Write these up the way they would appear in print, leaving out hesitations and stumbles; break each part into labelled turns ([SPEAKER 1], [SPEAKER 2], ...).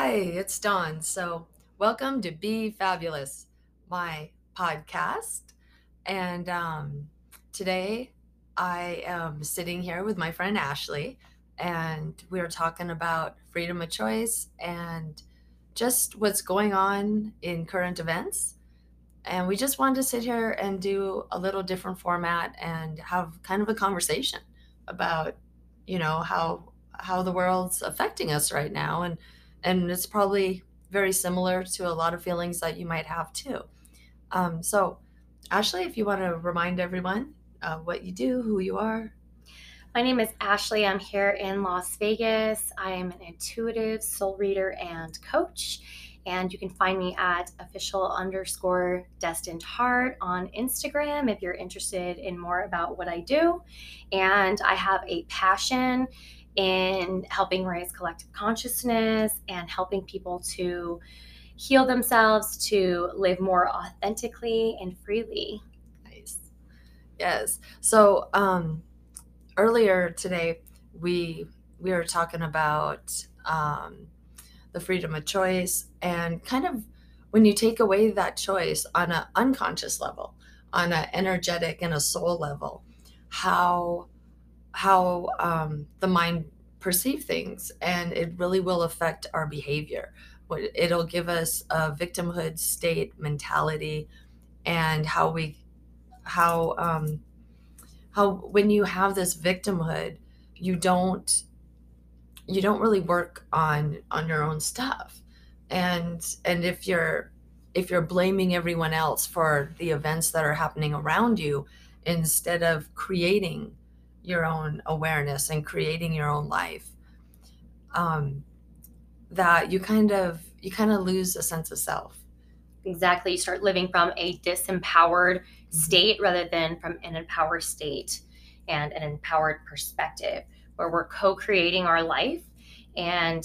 [SPEAKER 1] Hi, it's Dawn. Welcome to Be Fabulous, my podcast. And Today I am sitting here with my friend Ashley, and we're talking about freedom of choice and just what's going on in current events. And we just wanted to sit here and do a little different format and have kind of a conversation about, how the world's affecting us right now, and it's probably very similar to a lot of feelings that you might have too. So, Ashley, if you want to remind everyone what you do, who you are.
[SPEAKER 2] My name is Ashley. I'm here in Las Vegas. I am an intuitive soul reader and coach. And you can find me at official_destined heart on Instagram if you're interested in more about what I do. And I have a passion in helping raise collective consciousness and helping people to heal themselves, to live more authentically and freely.
[SPEAKER 1] Nice. Yes. Earlier today, we were talking about the freedom of choice, and kind of when you take away that choice on an unconscious level, on an energetic and a soul level, how the mind perceive things, and it really will affect our behavior. It'll give us a victimhood state mentality, and how when you have this victimhood, you don't really work on your own stuff. And if you're blaming everyone else for the events that are happening around you, instead of creating your own awareness and creating your own life, um, that you kind of lose a sense of self.
[SPEAKER 2] Exactly. You start living from a disempowered
[SPEAKER 1] Mhm.
[SPEAKER 2] state rather than from an empowered state and an empowered perspective where we're co-creating our life. And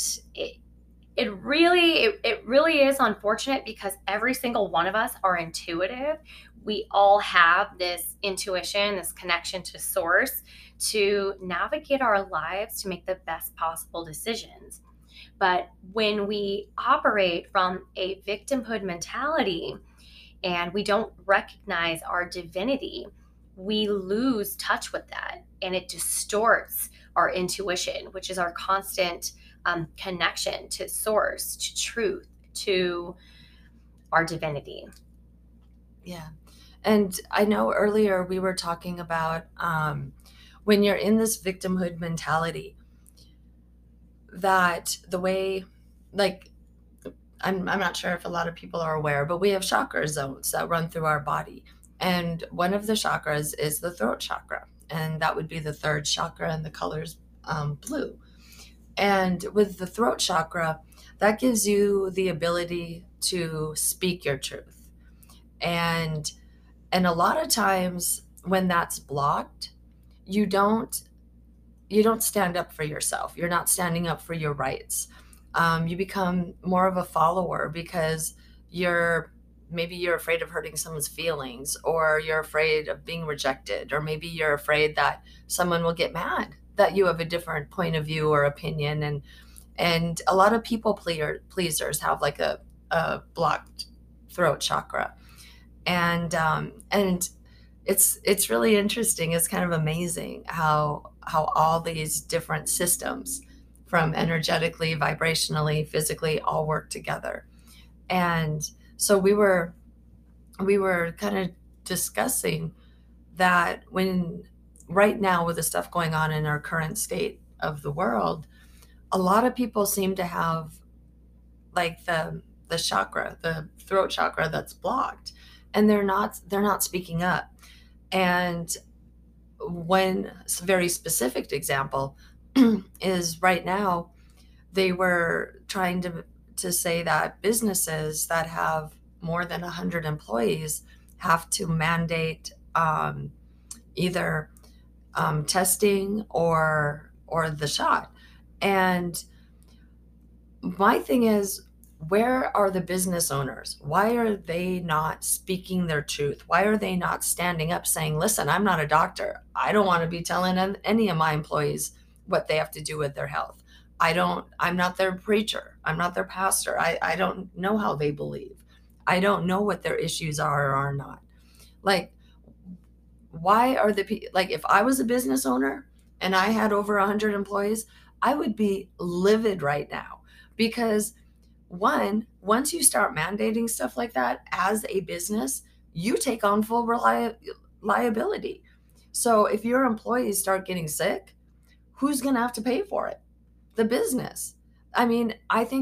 [SPEAKER 2] it really is unfortunate because every single one of us are intuitive. We all have this intuition, this connection to source to navigate our lives to make the best possible decisions. But when we operate from a victimhood mentality and we don't recognize our divinity, we lose touch with that and it distorts our intuition, which is our constant connection to source, to truth, to our divinity.
[SPEAKER 1] Yeah. And I know earlier we were talking about when you're in this victimhood mentality, that the way, like, I'm not sure if a lot of people are aware, but we have chakra zones that run through our body. And one of the chakras is the throat chakra. And that would be the third chakra, and the color's blue. And with the throat chakra, that gives you the ability to speak your truth. And and a lot of times when that's blocked, you don't you don't stand up for yourself. You're not standing up for your rights. You become more of a follower because you're maybe you're afraid of hurting someone's feelings, or you're afraid of being rejected, or maybe you're afraid that someone will get mad that you have a different point of view or opinion. And a lot of people pleasers have like a blocked throat chakra. And it's really interesting. It's kind of amazing how all these different systems, from energetically, vibrationally, physically, all work together. And so we were kind of discussing that, when right now, with the stuff going on in our current state of the world, a lot of people seem to have like the chakra, the throat chakra, that's blocked, and they're not speaking up. And one very specific example is right now, they were trying to say that businesses that have more than 100 employees have to mandate either testing or the shot. And my thing is, where are the business owners? Why are they not speaking their truth? Why are they not standing up saying, listen, I'm not a doctor. I don't want to be telling any of my employees what they have to do with their health. I'm not their preacher. I'm not their pastor. I don't know how they believe. I don't know what their issues are or are not. Like, why are like, if I was a business owner and I had over 100 employees, I would be livid right now because once you start mandating stuff like that as a business, you take on full liability. So if your employees start getting sick, who's going to have to pay for it? The business. I mean,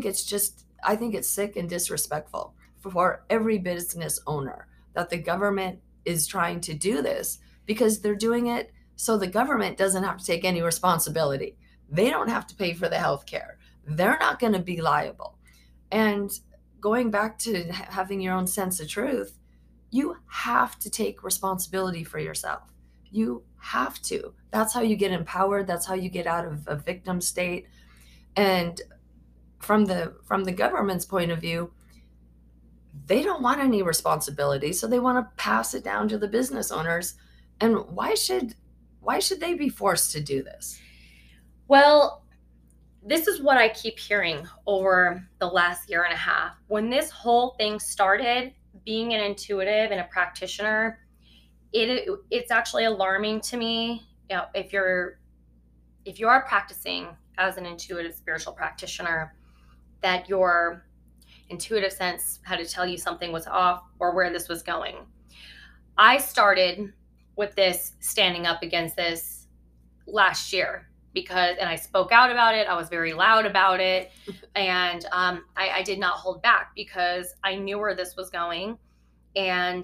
[SPEAKER 1] I think it's sick and disrespectful for every business owner that the government is trying to do this, because they're doing it so the government doesn't have to take any responsibility. They don't have to pay for the health care. They're not going to be liable. And going back to having your own sense of truth, you have to take responsibility for yourself. You have to. That's how you get empowered. That's how you get out of a victim state. And from the government's point of view, they don't want any responsibility, so they want to pass it down to the business owners. And why should they be forced to do this?
[SPEAKER 2] Well, this is what I keep hearing over the last year and a half. When this whole thing started, being an intuitive and a practitioner, it's actually alarming to me. You know, if you are practicing as an intuitive spiritual practitioner, that your intuitive sense had to tell you something was off or where this was going. I started with this, standing up against this last year, and I spoke out about it. I was very loud about it. And I did not hold back because I knew where this was going. And,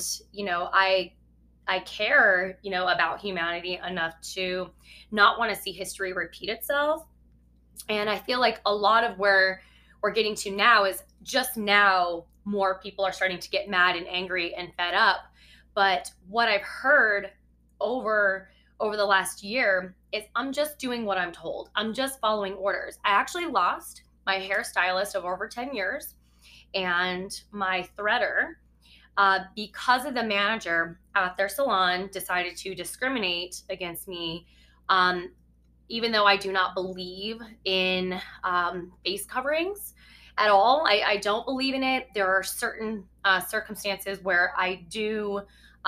[SPEAKER 2] I care, about humanity enough to not want to see history repeat itself. And I feel like a lot of where we're getting to now is just now more people are starting to get mad and angry and fed up. But what I've heard over the last year is I'm just doing what I'm told. I'm just following orders. I actually lost my hairstylist of over 10 years and my threader because of the manager at their salon decided to discriminate against me. Even though I do not believe in face coverings at all, I don't believe in it. There are certain circumstances where I do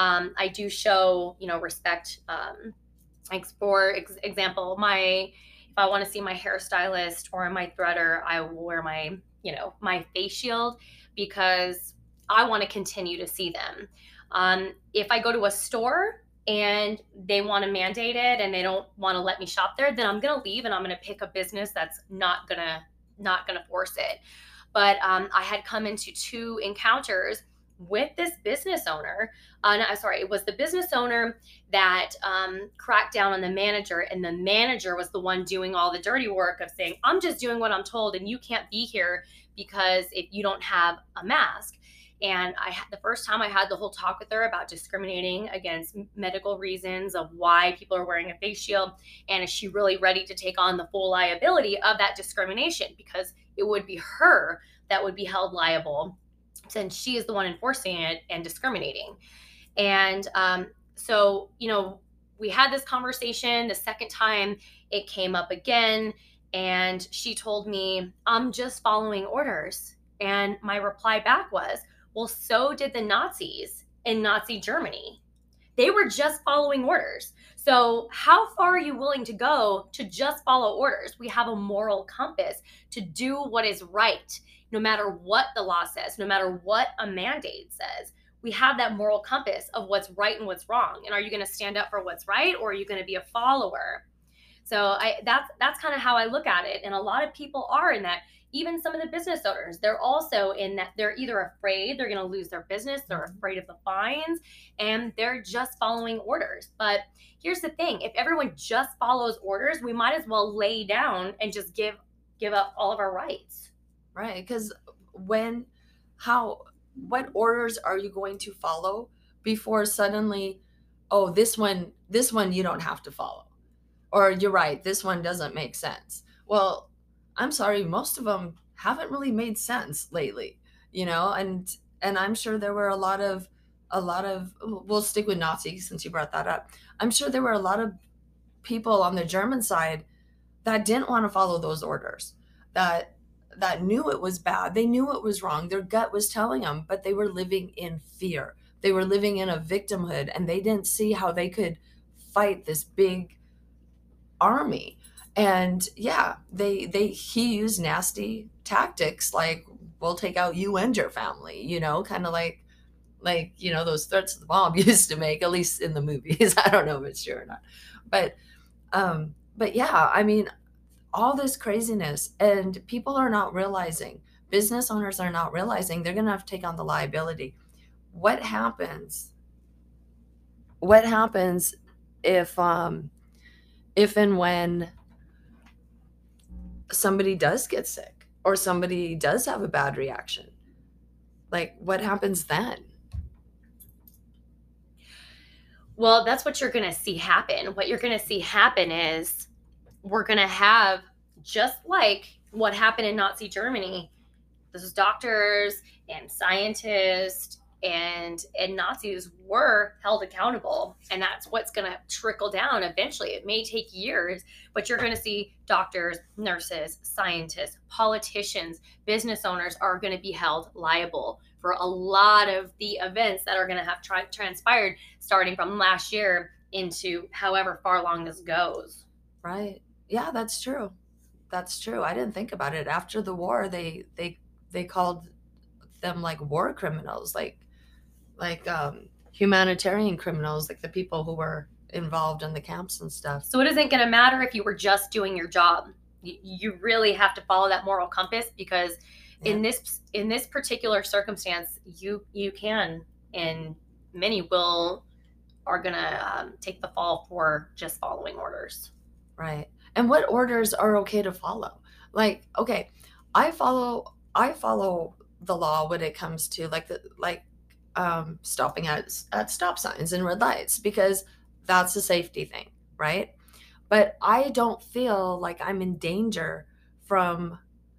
[SPEAKER 2] show, respect. Like for example, if I want to see my hairstylist or my threader, I will wear my face shield because I want to continue to see them. If I go to a store and they want to mandate it and they don't want to let me shop there, then I'm going to leave and I'm going to pick a business that's not going to force it. But I had come into 2 encounters with this business owner. It was the business owner that cracked down on the manager, and the manager was the one doing all the dirty work of saying, I'm just doing what I'm told and you can't be here because if you don't have a mask. And the first time I had the whole talk with her about discriminating against medical reasons of why people are wearing a face shield. And is she really ready to take on the full liability of that discrimination? Because it would be her that would be held liable since she is the one enforcing it and discriminating. And so, we had this conversation. The second time it came up again, and she told me, I'm just following orders. And my reply back was, well, so did the Nazis in Nazi Germany. They were just following orders. So how far are you willing to go to just follow orders? We have a moral compass to do what is right, no matter what the law says, no matter what a mandate says. We have that moral compass of what's right and what's wrong. And are you going to stand up for what's right, or are you going to be a follower? So that's kind of how I look at it. And a lot of people are in that. Even some of the business owners, they're also in that they're either afraid they're going to lose their business, they're afraid of the fines, and they're just following orders. But here's the thing. If everyone just follows orders, we might as well lay down and just give up all of our rights.
[SPEAKER 1] Right. Because what orders are you going to follow before suddenly, oh, this one you don't have to follow? Or you're right, this one doesn't make sense. Well, I'm sorry, most of them haven't really made sense lately, and I'm sure there were a lot of, we'll stick with Nazis since you brought that up. I'm sure there were a lot of people on the German side that didn't want to follow those orders. that knew it was bad. They knew it was wrong. Their gut was telling them, but they were living in fear. They were living in a victimhood, and they didn't see how they could fight this big army. And yeah, he used nasty tactics like, we'll take out you and your family, kind of like those threats the mob used to make, at least in the movies. I don't know if it's true or not, but yeah, I mean, all this craziness, and people are not realizing, business owners are not realizing they're going to have to take on the liability. What happens if and when somebody does get sick or somebody does have a bad reaction? Like, what happens then?
[SPEAKER 2] Well, that's what you're going to see happen. What you're going to see happen is we're going to have, just like what happened in Nazi Germany, those doctors and scientists and Nazis were held accountable. And that's what's going to trickle down eventually. It may take years, but you're going to see doctors, nurses, scientists, politicians, business owners are going to be held liable for a lot of the events that are going to have transpired starting from last year into however far along this goes.
[SPEAKER 1] Right. Yeah, that's true. That's true. I didn't think about it. After the war, they called them like war criminals, like humanitarian criminals, like the people who were involved in the camps and stuff.
[SPEAKER 2] So it isn't going to matter if you were just doing your job. You really have to follow that moral compass, because in this particular circumstance, you can, and many are going to take the fall for just following orders.
[SPEAKER 1] Right. And what orders are okay to follow? Like, okay, I follow the law when it comes to stopping at stop signs and red lights, because that's a safety thing, right? But I don't feel like I'm in danger from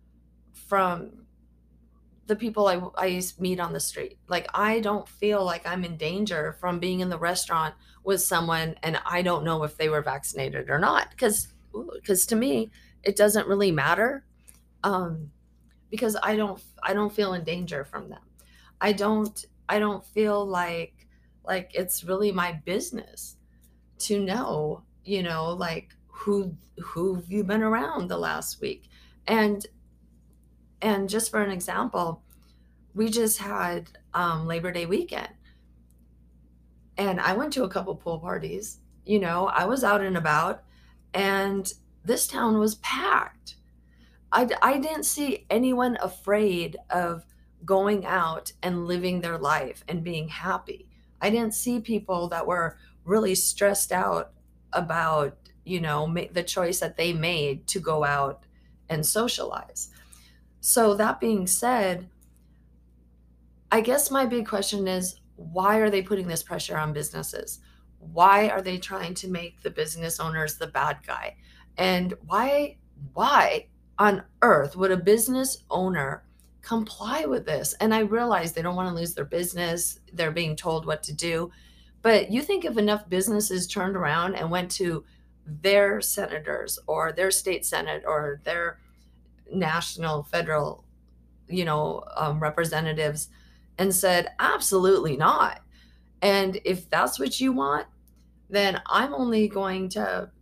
[SPEAKER 1] the people I meet on the street. Like, I don't feel like I'm in danger from being in the restaurant with someone and I don't know if they were vaccinated or not, because to me it doesn't really matter, because I don't feel in danger from them. I don't feel like it's really my business to know, like who you've been around the last week. And just for an example, we just had Labor Day weekend, and I went to a couple pool parties. I was out and about, and this town was packed. I didn't see anyone afraid of going out and living their life and being happy. I didn't see people that were really stressed out about, the choice that they made to go out and socialize. So that being said, I guess my big question is, why are they putting this pressure on businesses? Why are they trying to make the business owners the bad guy? And why on earth would a business owner comply with this? And I realize they don't want to lose their business. They're being told what to do. But you think if enough businesses turned around and went to their senators or their state senate or their national, federal, representatives and said, absolutely not. And if that's what you want, then I'm only going to,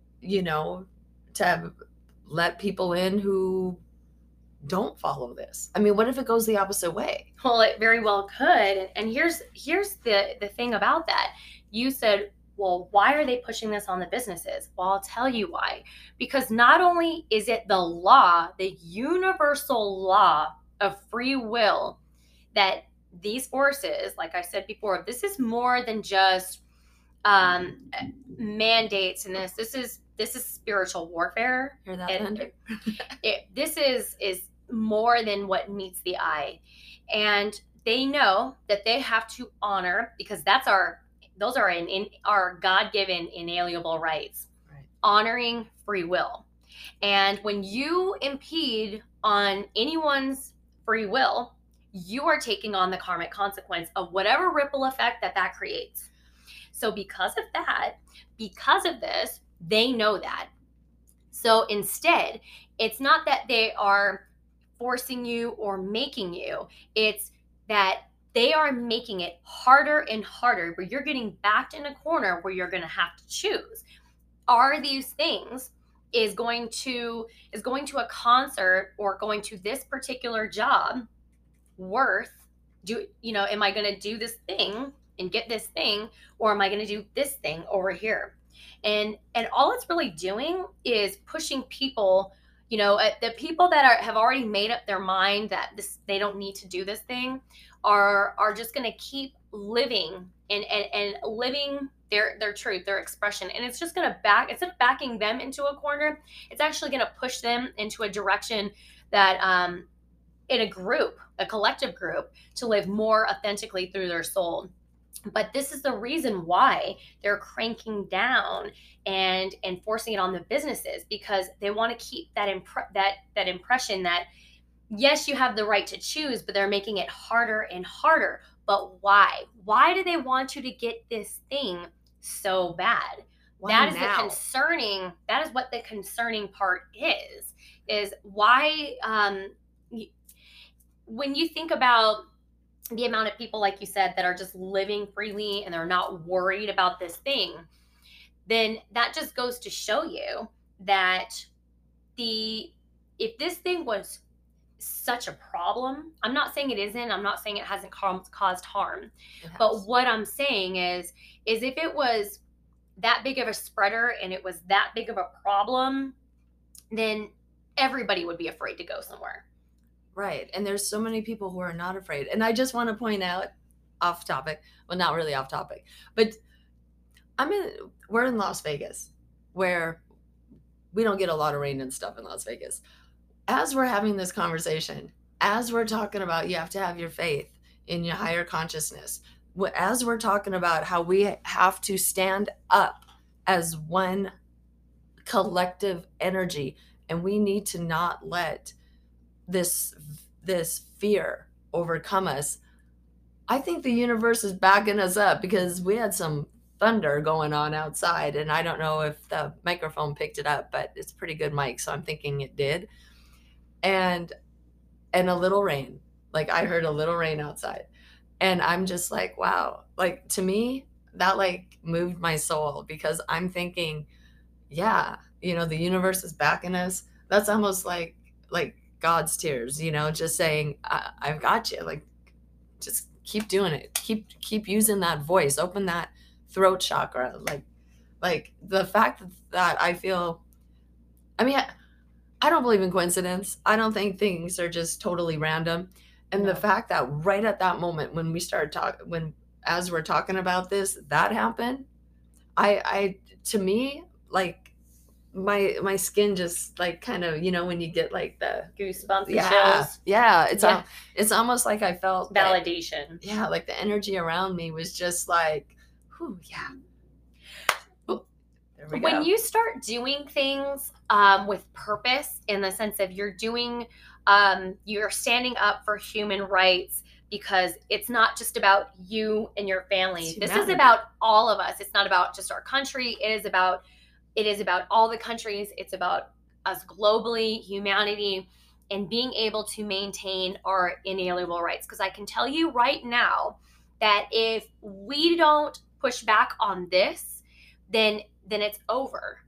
[SPEAKER 1] to let people in who don't follow this. I mean, what if it goes the opposite way?
[SPEAKER 2] Well, it very well could. And here's the thing about that. You said, well, why are they pushing this on the businesses? Well, I'll tell you why. Because not only is it the law, the universal law of free will, that these forces, like I said before, this is more than just mandates, and this is spiritual warfare.
[SPEAKER 1] Hear that, Thunder?
[SPEAKER 2] This is more than what meets the eye, and they know that they have to honor, because those are in our God-given inalienable rights,
[SPEAKER 1] right?
[SPEAKER 2] Honoring free will. And when you impede on anyone's free will, you are taking on the karmic consequence of whatever ripple effect that creates. So because of this, they know that. So instead, it's not that they are forcing you or making you, it's that they are making it harder and harder, where you're getting backed in a corner where you're going to have to choose. Are these things is going to a concert or going to this particular job worth, am I going to do this thing and get this thing, or am I going to do this thing over here? And all it's really doing is pushing people, the people that have already made up their mind that they don't need to do this thing are just going to keep living and living their truth, their expression. And it's just going to instead of backing them into a corner, it's actually going to push them into a direction that in a collective group, to live more authentically through their soul. But this is the reason why they're cranking down and forcing it on the businesses, because they want to keep that impression that yes, you have the right to choose, but they're making it harder and harder. But why? Why do they want you to get this thing so bad?
[SPEAKER 1] Why
[SPEAKER 2] That is
[SPEAKER 1] now?
[SPEAKER 2] that is what the concerning part is why, when you think about the amount of people, like you said, that are just living freely and they're not worried about this thing, then that just goes to show you that if this thing was such a problem, I'm not saying it isn't, I'm not saying it hasn't caused harm, but what I'm saying is if it was that big of a spreader and it was that big of a problem, then everybody would be afraid to go somewhere.
[SPEAKER 1] Right. And there's so many people who are not afraid. And I just want to point out, off topic, well, not really off topic, but we're in Las Vegas, where we don't get a lot of rain and stuff in Las Vegas. As we're having this conversation, as we're talking about you have to have your faith in your higher consciousness, as we're talking about how we have to stand up as one collective energy, and we need to not let this fear overcome us, I think the universe is backing us up, because we had some thunder going on outside, and I don't know if the microphone picked it up, but it's a pretty good mic, so I'm thinking it did. And a little rain. Like, I heard a little rain outside, and I'm just like, wow. Like, to me, that like moved my soul, because I'm thinking, yeah, the universe is backing us. That's almost like God's tears, just saying, I've got you. Like, just keep doing it. Keep using that voice. Open that throat chakra. Like the fact that I feel, I mean, I don't believe in coincidence. I don't think things are just totally random. And
[SPEAKER 2] No.
[SPEAKER 1] The fact that right at that moment when we started talking, as we're talking about this, that happened, to me, like, my skin just like kind of, when you get like the
[SPEAKER 2] Goosebumps and
[SPEAKER 1] chills.
[SPEAKER 2] Yeah.
[SPEAKER 1] It's almost like I felt
[SPEAKER 2] Validation.
[SPEAKER 1] like the energy around me was just like, whew, yeah. Oh, there we go.
[SPEAKER 2] When you start doing things with purpose, in the sense of you're standing up for human rights, because it's not just about you and your family. This is about all of us. It's not about just our country. It is about all the countries. It's about us globally, humanity, and being able to maintain our inalienable rights. Because I can tell you right now that if we don't push back on this, then it's over.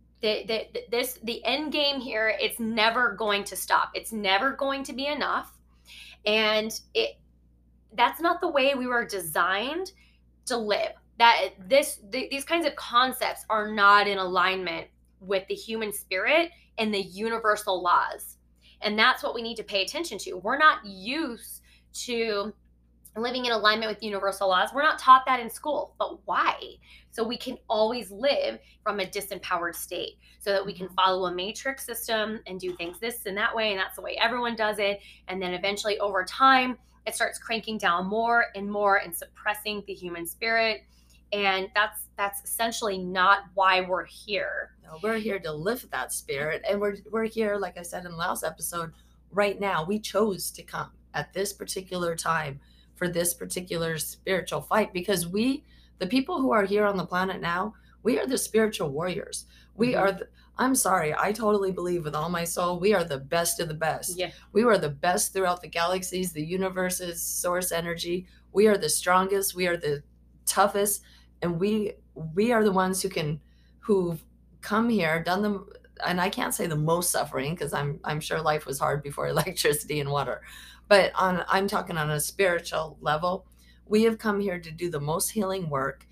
[SPEAKER 2] The end game here, it's never going to stop. It's never going to be enough. And that's not the way we were designed to live. These kinds of concepts are not in alignment with the human spirit and the universal laws. And that's what we need to pay attention to. We're not used to living in alignment with universal laws. We're not taught that in school. But why? So we can always live from a disempowered state, so that we can follow a matrix system and do things this and that way, and that's the way everyone does it. And then eventually, over time, it starts cranking down more and more and suppressing the human spirit. And that's essentially not why we're here.
[SPEAKER 1] No, we're here to lift that spirit. And we're here, like I said in the last episode, right now. We chose to come at this particular time for this particular spiritual fight, because the people who are here on the planet now, we are the spiritual warriors. We are I'm sorry. I totally believe with all my soul, we are the best of the best.
[SPEAKER 2] Yeah.
[SPEAKER 1] We are the best throughout the galaxies, the universes, source energy. We are the strongest. We are the toughest, and we are the ones who've come here, done them. And I can't say the most suffering because I'm sure life was hard before electricity and water, but I'm talking on a spiritual level. We have come here to do the most healing work,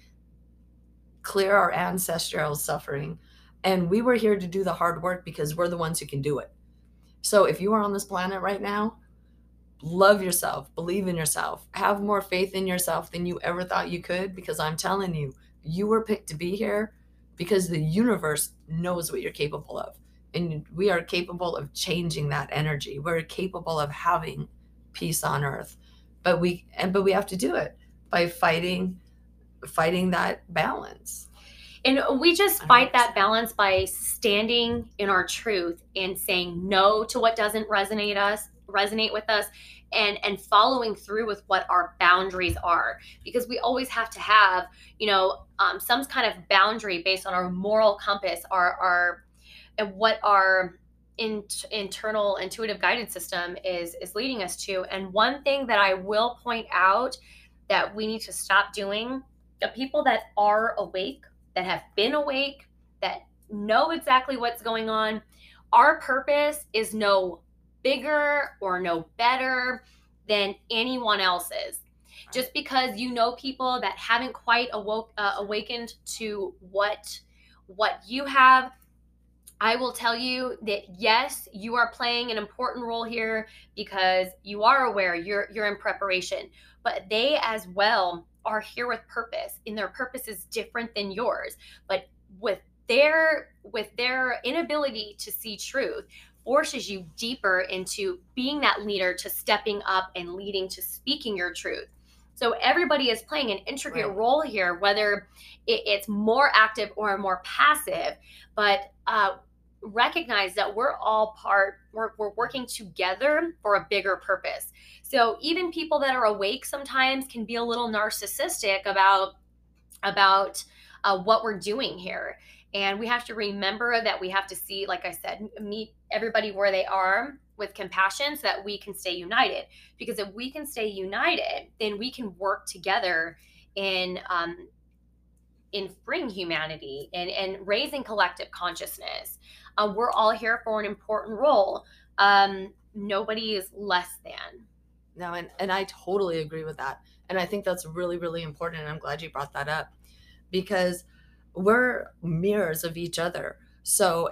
[SPEAKER 1] clear our ancestral suffering, and we were here to do the hard work because we're the ones who can do it. So if you are on this planet right now, love yourself, believe in yourself, have more faith in yourself than you ever thought you could, because I'm telling you, you were picked to be here because the universe knows what you're capable of. And we are capable of changing that energy. We're capable of having peace on earth. But we have to do it by fighting that balance.
[SPEAKER 2] And we just fight that balance by standing in our truth and saying no to what doesn't resonate with us, and following through with what our boundaries are, because we always have to have, some kind of boundary based on our moral compass, our and what our internal intuitive guidance system is leading us to. And one thing that I will point out that we need to stop doing, the people that are awake, that have been awake, that know exactly what's going on, our purpose is no bigger or no better than anyone else's. Just because you know people that haven't quite awakened to what you have, I will tell you that yes, you are playing an important role here because you are aware, you're in preparation, but they as well are here with purpose, and their purpose is different than yours. But with their inability to see truth, forces you deeper into being that leader, to stepping up and leading, to speaking your truth. So everybody is playing an intricate role here, whether it's more active or more passive. But recognize that we're working together for a bigger purpose. So even people that are awake sometimes can be a little narcissistic about what we're doing here. And we have to remember that we have to see, like I said, meet everybody where they are with compassion so that we can stay united. Because if we can stay united, then we can work together in freeing humanity and raising collective consciousness. We're all here for an important role. Nobody is less than.
[SPEAKER 1] No, and I totally agree with that. And I think that's really, really important. And I'm glad you brought that up, because we're mirrors of each other. So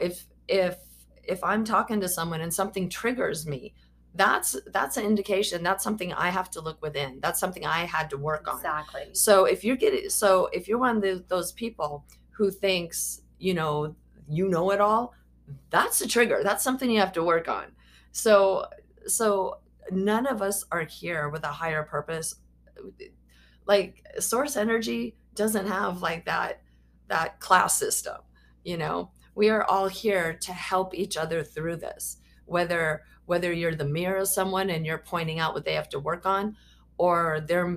[SPEAKER 1] if I'm talking to someone and something triggers me, that's an indication. That's something I have to look within. That's something I had to work on.
[SPEAKER 2] Exactly.
[SPEAKER 1] So if you're one of those people who thinks you know it all, that's a trigger. That's something you have to work on. So none of us are here with a higher purpose. Like source energy doesn't have like that class system. We are all here to help each other through this, whether you're the mirror of someone and you're pointing out what they have to work on, or they're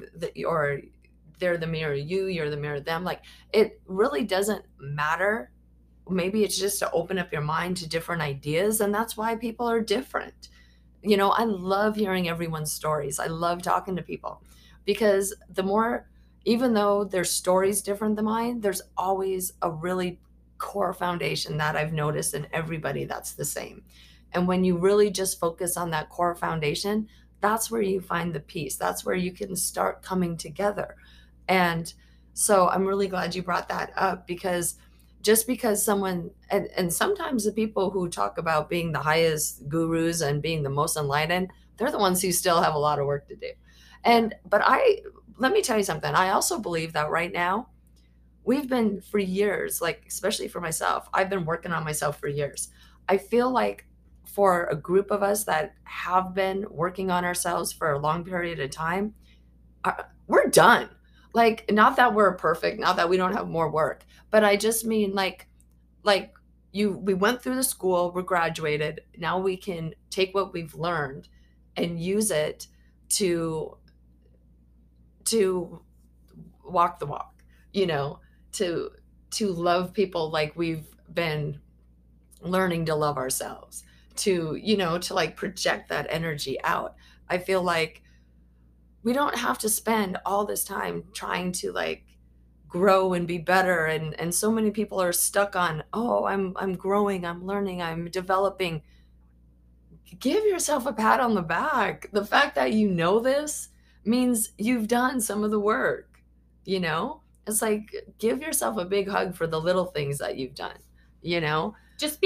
[SPEAKER 1] the mirror of you, you're the mirror of them. Like, it really doesn't matter. Maybe it's just to open up your mind to different ideas, and that's why people are different. I love hearing everyone's stories. I love talking to people, because even though their story's different than mine, there's always a really core foundation that I've noticed in everybody that's the same. And when you really just focus on that core foundation, that's where you find the peace. That's where you can start coming together. And so I'm really glad you brought that up, because just because someone, and sometimes the people who talk about being the highest gurus and being the most enlightened, they're the ones who still have a lot of work to do. But let me tell you something. I also believe that right now, we've been for years, like, especially for myself, I've been working on myself for years. I feel like for a group of us that have been working on ourselves for a long period of time, we're done. Like, not that we're perfect, not that we don't have more work, but I just mean we went through the school, we're graduated. Now we can take what we've learned and use it to walk the walk, to love people like we've been learning to love ourselves, to, to like project that energy out. I feel like we don't have to spend all this time trying to like grow and be better, and so many people are stuck on, oh, I'm growing, I'm learning, I'm developing. Give yourself a pat on the back. The fact that you know this means you've done some of the work, you know? It's like, give yourself a big hug for the little things that you've done, you know?
[SPEAKER 2] Just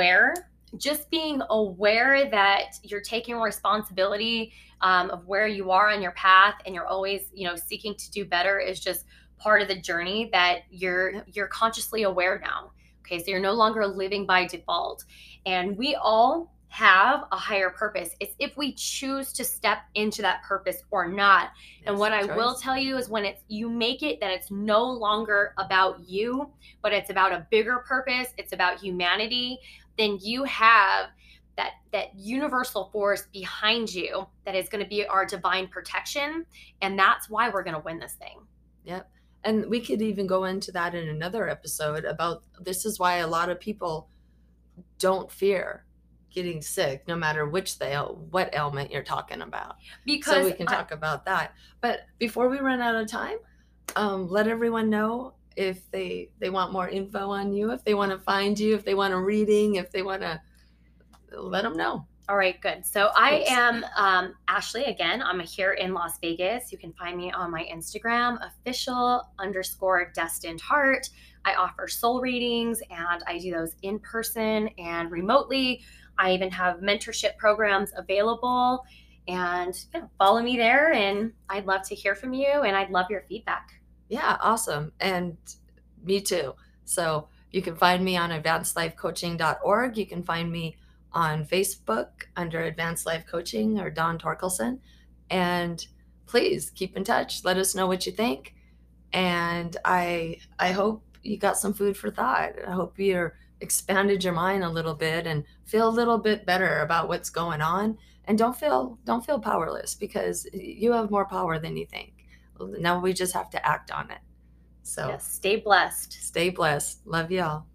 [SPEAKER 2] being aware that you're taking responsibility of where you are on your path, and you're always, seeking to do better, is just part of the journey that you're consciously aware now. Okay, so you're no longer living by default, and we all have a higher purpose. It's if we choose to step into that purpose or not. And what I will tell you is, when you make it that it's no longer about you, but it's about a bigger purpose, it's about humanity, then you have that universal force behind you that is going to be our divine protection, and that's why we're going to win this thing.
[SPEAKER 1] Yep. And we could even go into that in another episode about, this is why a lot of people don't fear getting sick, no matter what ailment you're talking about.
[SPEAKER 2] Because
[SPEAKER 1] so we can talk about that. But before we run out of time, let everyone know if they want more info on you, if they want to find you, if they want a reading, if they want to, let them know.
[SPEAKER 2] All right, good. So I am Ashley. Again, I'm here in Las Vegas. You can find me on my Instagram, official_destined heart. I offer soul readings, and I do those in person and remotely. I even have mentorship programs available, and follow me there. And I'd love to hear from you, and I'd love your feedback.
[SPEAKER 1] Yeah, awesome. And me too. So you can find me on advancedlifecoaching.org. You can find me on Facebook under Advanced Life Coaching or Dawn Torkelson. And please keep in touch. Let us know what you think. And I hope you got some food for thought. I hope you're expanded your mind a little bit and feel a little bit better about what's going on. And don't feel powerless, because you have more power than you think. Now we just have to act on it. So
[SPEAKER 2] yes, stay blessed.
[SPEAKER 1] Stay blessed. Love y'all.